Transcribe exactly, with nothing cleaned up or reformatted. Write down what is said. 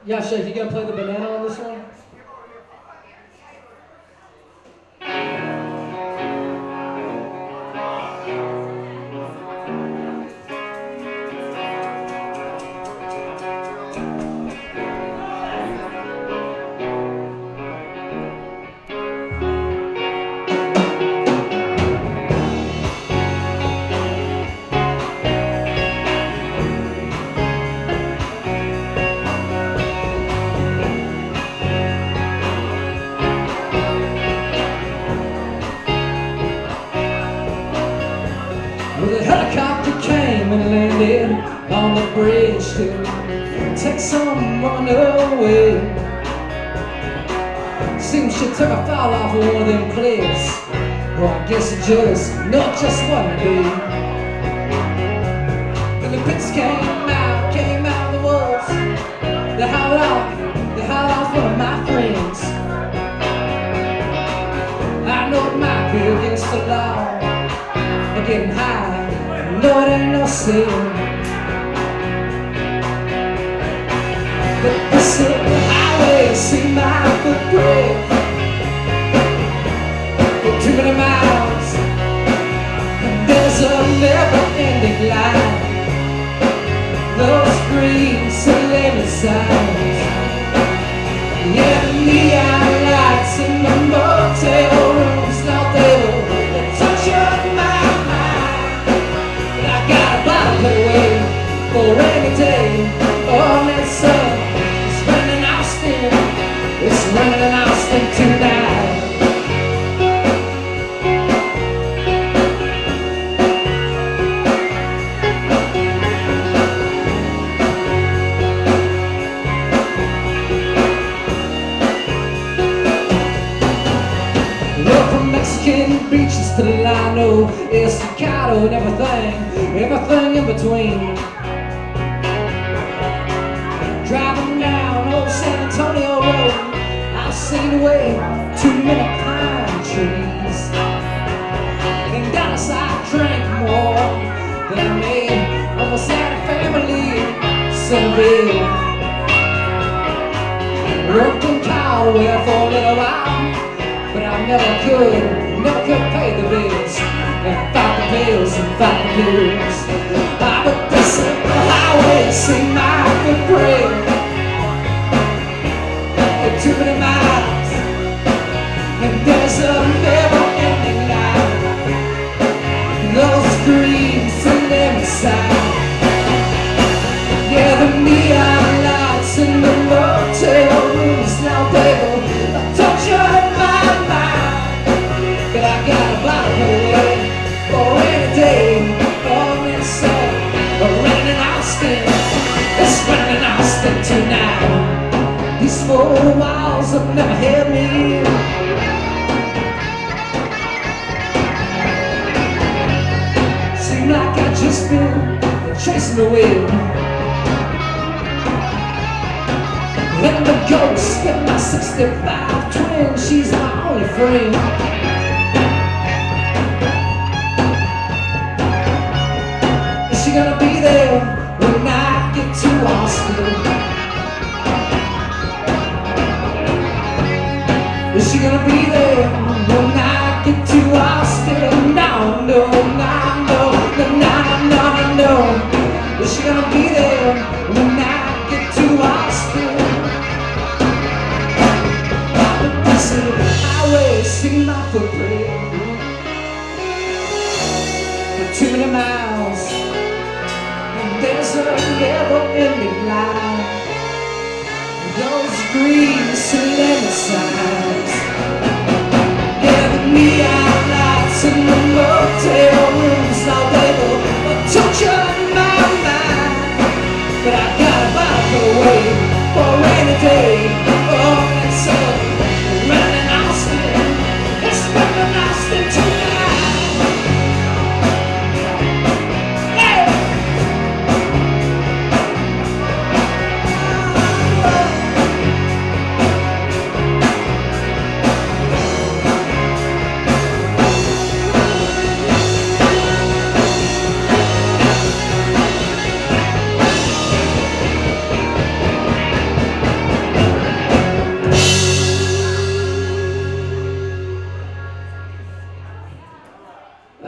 Yeah, Shake, you gonna play the banana on this one? Well, the helicopter came and landed on the bridge to take someone away. Seems she took a fall off of one of them cliffs. Well, I guess it just not just what it be. Then the pits came out, came out of the woods. They hauled off, they hauled off one of my friends. I know it might be against the law, getting high, no, it ain't no sin. But this is the highway, see my footprint for too many miles, and there's a never-ending line. Those green Selena signs, yeah, the neon lights in the motel rooms, now they'll touch your mind. Put away for a rainy day. Oh, that sun is running in Austin. It's running in Austin tonight. Well, from Mexican beaches to Lino, Estacado and everything, everything in between. Driving down old San Antonio Road, I've seen way too many pine trees. In Dallas I drank more than I made almost had a family in Centerville. Worked in Caldwell for a little while, but I never could, never could pay the bills. And fight the bills and fight the bills. I but this is the highway, see my footprint for too many miles, and there's a never-ending line. Those screams and them signs, yeah, the neon lights in the motel rooms, now they'll touch your my mind. But I gotta block away for any day, for any sun. We're running in Austin, it's running in Austin tonight. These four walls have never held me. Seem like I just been chasing the wind. Letting the ghost get my sixty-five twin, she's my only friend. Is she gonna be there when I get to Austin? Is she gonna be there when I get to Austin? No, no, no, no, no, no, no, no. Is she gonna be there when I get to Austin? This is the highway, see my footprint for too many miles, and there's a never-ending line. Those green